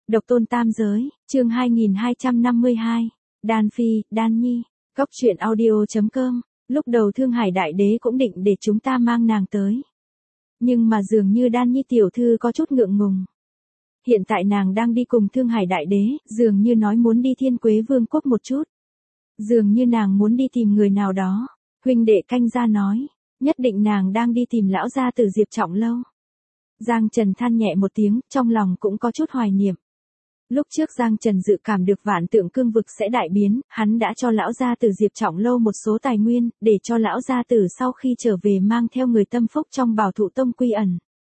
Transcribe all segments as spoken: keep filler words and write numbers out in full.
Độc tôn tam giới, chương hai nghìn hai trăm năm mươi hai. Đan Phi, Đan Nhi. Cốc truyện audio chấm com. Lúc đầu Thương Hải Đại Đế cũng định để chúng ta mang nàng tới. Nhưng mà dường như Đan Nhi tiểu thư có chút ngượng ngùng. Hiện tại nàng đang đi cùng Thương Hải Đại Đế, dường như nói muốn đi Thiên Quế Vương quốc một chút. Dường như nàng muốn đi tìm người nào đó. Huynh đệ Canh Gia nói, nhất định nàng đang đi tìm lão gia tử Diệp Trọng Lâu. Giang Trần than nhẹ một tiếng, trong lòng cũng có chút hoài niệm. Lúc trước Giang Trần dự cảm được vạn tượng cương vực sẽ đại biến, hắn đã cho lão gia tử Diệp Trọng Lâu một số tài nguyên, để cho lão gia tử sau khi trở về mang theo người tâm phúc trong Bảo Thụ Tông quy ẩn.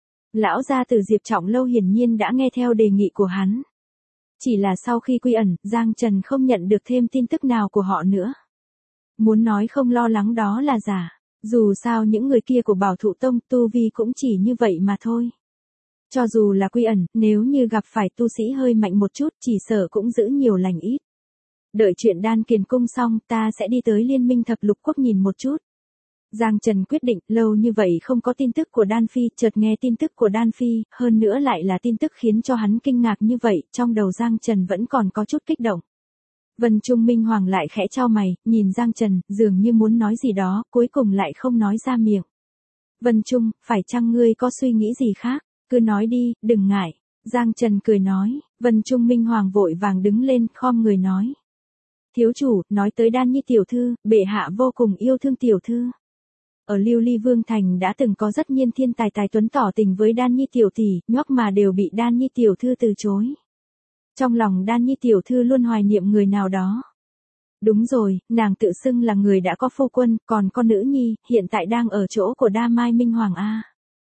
Lão gia tử Diệp Trọng Lâu hiển nhiên đã nghe theo đề nghị của hắn. Chỉ là sau khi quy ẩn, Giang Trần không nhận được thêm tin tức nào của họ nữa. Muốn nói không lo lắng đó là giả, dù sao những người kia của Bảo Thụ Tông tu vi cũng chỉ như vậy mà thôi. Cho dù là quy ẩn, nếu như gặp phải tu sĩ hơi mạnh một chút, chỉ sợ cũng giữ nhiều lành ít. Đợi chuyện Đan Kiền Cung xong, ta sẽ đi tới Liên minh Thập Lục Quốc nhìn một chút. Giang Trần quyết định, lâu như vậy không có tin tức của Đan Phi, chợt nghe tin tức của Đan Phi, hơn nữa lại là tin tức khiến cho hắn kinh ngạc như vậy, trong đầu Giang Trần vẫn còn có chút kích động. Vân Trung Minh Hoàng lại khẽ chau mày, nhìn Giang Trần, dường như muốn nói gì đó, cuối cùng lại không nói ra miệng. Vân Trung, phải chăng ngươi có suy nghĩ gì khác? Cứ nói đi, đừng ngại. Giang Trần cười nói, Vân Trung Minh Hoàng vội vàng đứng lên, khom người nói. Thiếu chủ, nói tới Đan Nhi tiểu thư, bệ hạ vô cùng yêu thương tiểu thư. Ở Lưu Ly Vương Thành đã từng có rất nhiên thiên tài tài tuấn tỏ tình với Đan Nhi tiểu tỷ, nhóc mà đều bị Đan Nhi tiểu thư từ chối. Trong lòng Đan Nhi tiểu thư luôn hoài niệm người nào đó. Đúng rồi, nàng tự xưng là người đã có phu quân, còn con nữ nhi, hiện tại đang ở chỗ của Đa Mai Minh Hoàng a.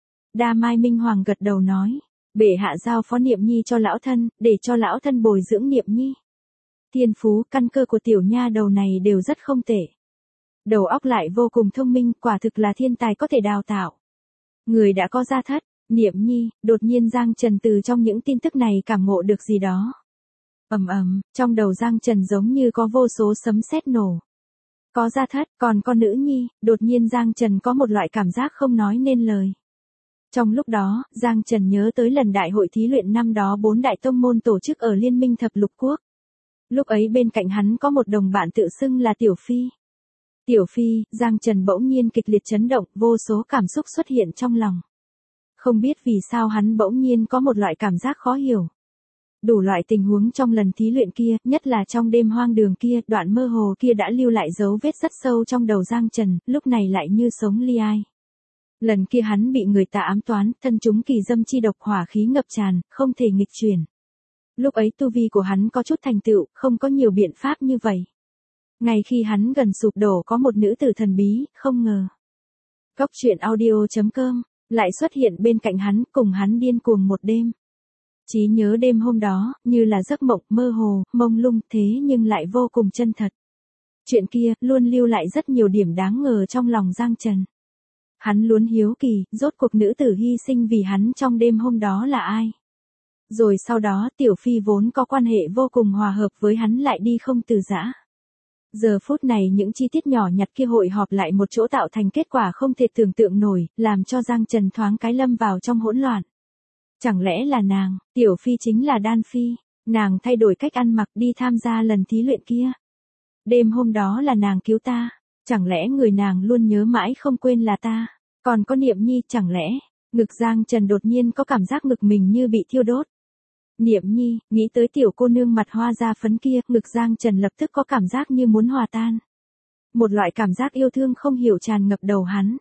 Đa Mai Minh Hoàng gật đầu nói, bệ hạ giao phó Niệm Nhi cho lão thân, để cho lão thân bồi dưỡng Niệm Nhi. Thiên phú, căn cơ của tiểu nha đầu này đều rất không tệ. Đầu óc lại vô cùng thông minh, quả thực là thiên tài có thể đào tạo. Người đã có gia thất, Niệm Nhi, đột nhiên Giang Trần từ trong những tin tức này cảm ngộ được gì đó. Ầm ầm, trong đầu Giang Trần giống như có vô số sấm sét nổ. Có gia thất, còn con nữ nhi, đột nhiên Giang Trần có một loại cảm giác không nói nên lời. Trong lúc đó, Giang Trần nhớ tới lần đại hội thí luyện năm đó bốn đại tông môn tổ chức ở Liên minh Thập Lục Quốc. Lúc ấy bên cạnh hắn có một đồng bạn tự xưng là Tiểu Phi. Tiểu Phi, Giang Trần bỗng nhiên kịch liệt chấn động, vô số cảm xúc xuất hiện trong lòng. Không biết vì sao hắn bỗng nhiên có một loại cảm giác khó hiểu. Đủ loại tình huống trong lần thí luyện kia, nhất là trong đêm hoang đường kia, đoạn mơ hồ kia đã lưu lại dấu vết rất sâu trong đầu Giang Trần, lúc này lại như sống li ai. Lần kia hắn bị người ta ám toán, thân chúng kỳ dâm chi độc hỏa khí ngập tràn, không thể nghịch chuyển. Lúc ấy tu vi của hắn có chút thành tựu, không có nhiều biện pháp như vậy. Ngay khi hắn gần sụp đổ có một nữ tử thần bí, không ngờ. Cốc truyện audio chấm com, lại xuất hiện bên cạnh hắn, cùng hắn điên cuồng một đêm. Chí nhớ đêm hôm đó, như là giấc mộng, mơ hồ, mông lung, thế nhưng lại vô cùng chân thật. Chuyện kia, luôn lưu lại rất nhiều điểm đáng ngờ trong lòng Giang Trần. Hắn luôn hiếu kỳ, rốt cuộc nữ tử hy sinh vì hắn trong đêm hôm đó là ai. Rồi sau đó Tiểu Phi vốn có quan hệ vô cùng hòa hợp với hắn lại đi không từ giã. Giờ phút này những chi tiết nhỏ nhặt kia hội họp lại một chỗ tạo thành kết quả không thể tưởng tượng nổi, làm cho Giang Trần thoáng cái lâm vào trong hỗn loạn. Chẳng lẽ là nàng, Tiểu Phi chính là Đan Phi, nàng thay đổi cách ăn mặc đi tham gia lần thí luyện kia. Đêm hôm đó là nàng cứu ta. Chẳng lẽ người nàng luôn nhớ mãi không quên là ta, còn có Niệm Nhi chẳng lẽ, ngực Giang Trần đột nhiên có cảm giác ngực mình như bị thiêu đốt. Niệm Nhi, nghĩ tới tiểu cô nương mặt hoa da phấn kia, ngực Giang Trần lập tức có cảm giác như muốn hòa tan. Một loại cảm giác yêu thương không hiểu tràn ngập đầu hắn.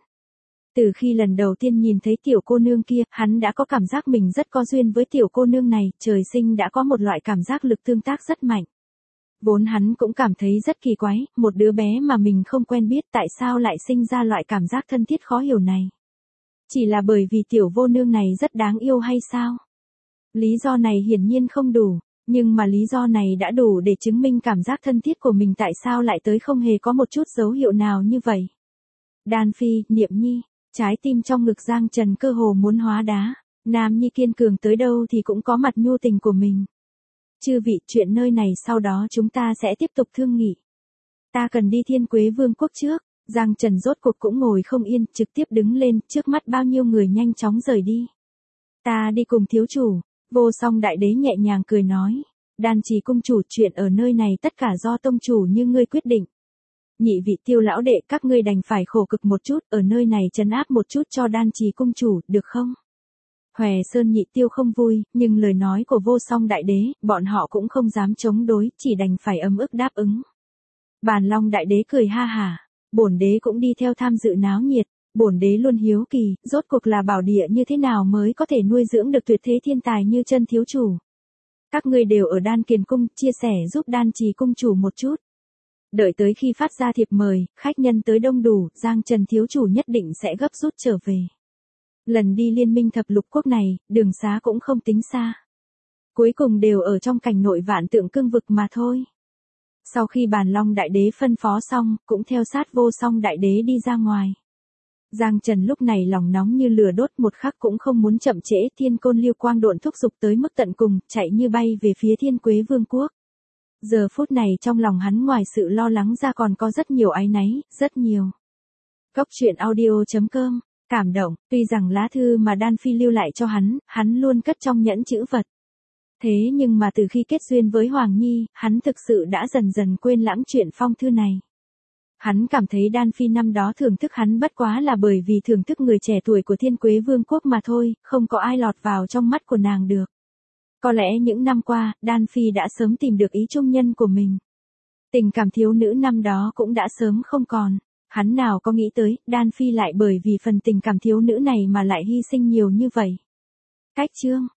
Từ khi lần đầu tiên nhìn thấy tiểu cô nương kia, hắn đã có cảm giác mình rất có duyên với tiểu cô nương này, trời sinh đã có một loại cảm giác lực tương tác rất mạnh. Vốn hắn cũng cảm thấy rất kỳ quái, một đứa bé mà mình không quen biết tại sao lại sinh ra loại cảm giác thân thiết khó hiểu này. Chỉ là bởi vì tiểu vô nương này rất đáng yêu hay sao? Lý do này hiển nhiên không đủ, nhưng mà lý do này đã đủ để chứng minh cảm giác thân thiết của mình tại sao lại tới không hề có một chút dấu hiệu nào như vậy. Đan Phi, Niệm Nhi, trái tim trong ngực Giang Trần cơ hồ muốn hóa đá, nam nhi kiên cường tới đâu thì cũng có mặt nhu tình của mình. Chư vị, chuyện nơi này sau đó chúng ta sẽ tiếp tục thương nghị. Ta cần đi Thiên Quế Vương quốc trước. Giang Trần rốt cuộc cũng ngồi không yên, trực tiếp đứng lên, trước mắt bao nhiêu người nhanh chóng rời đi. Ta đi cùng thiếu chủ. Vô Song Đại Đế nhẹ nhàng cười nói, Đan Trì cung chủ, chuyện ở nơi này tất cả do tông chủ như ngươi quyết định. Nhị vị Tiêu lão đệ, các ngươi đành phải khổ cực một chút, ở nơi này trấn áp một chút cho Đan Trì cung chủ, được không? Hòe Sơn Nhị Tiêu không vui, nhưng lời nói của Vô Song Đại Đế, bọn họ cũng không dám chống đối, chỉ đành phải ấm ức đáp ứng. Bàn Long Đại Đế cười ha hả, bổn đế cũng đi theo tham dự náo nhiệt, bổn đế luôn hiếu kỳ, rốt cuộc là bảo địa như thế nào mới có thể nuôi dưỡng được tuyệt thế thiên tài như Chân thiếu chủ. Các ngươi đều ở Đan Kiền cung, chia sẻ giúp Đan Trì cung chủ một chút. Đợi tới khi phát ra thiệp mời, khách nhân tới đông đủ, Giang Trần thiếu chủ nhất định sẽ gấp rút trở về. Lần đi liên minh thập lục quốc này, đường xá cũng không tính xa. Cuối cùng đều ở trong cảnh nội Vạn Tượng Cương vực mà thôi. Sau khi Bàn Long Đại Đế phân phó xong, cũng theo sát Vô Song Đại Đế đi ra ngoài. Giang Trần lúc này lòng nóng như lửa đốt, một khắc cũng không muốn chậm trễ, Thiên Côn Liêu Quang độn thúc giục tới mức tận cùng, chạy như bay về phía Thiên Quế Vương quốc. Giờ phút này trong lòng hắn ngoài sự lo lắng ra còn có rất nhiều áy náy, rất nhiều. Cốc truyện audio chấm com, cảm động, tuy rằng lá thư mà Đan Phi lưu lại cho hắn, hắn luôn cất trong nhẫn chữ vật. Thế nhưng mà từ khi kết duyên với Hoàng Nhi, hắn thực sự đã dần dần quên lãng chuyện phong thư này. Hắn cảm thấy Đan Phi năm đó thưởng thức hắn bất quá là bởi vì thưởng thức người trẻ tuổi của Thiên Quế Vương quốc mà thôi, không có ai lọt vào trong mắt của nàng được. Có lẽ những năm qua, Đan Phi đã sớm tìm được ý trung nhân của mình. Tình cảm thiếu nữ năm đó cũng đã sớm không còn. Hắn nào có nghĩ tới, Đan Phi lại bởi vì phần tình cảm thiếu nữ này mà lại hy sinh nhiều như vậy. Cách chương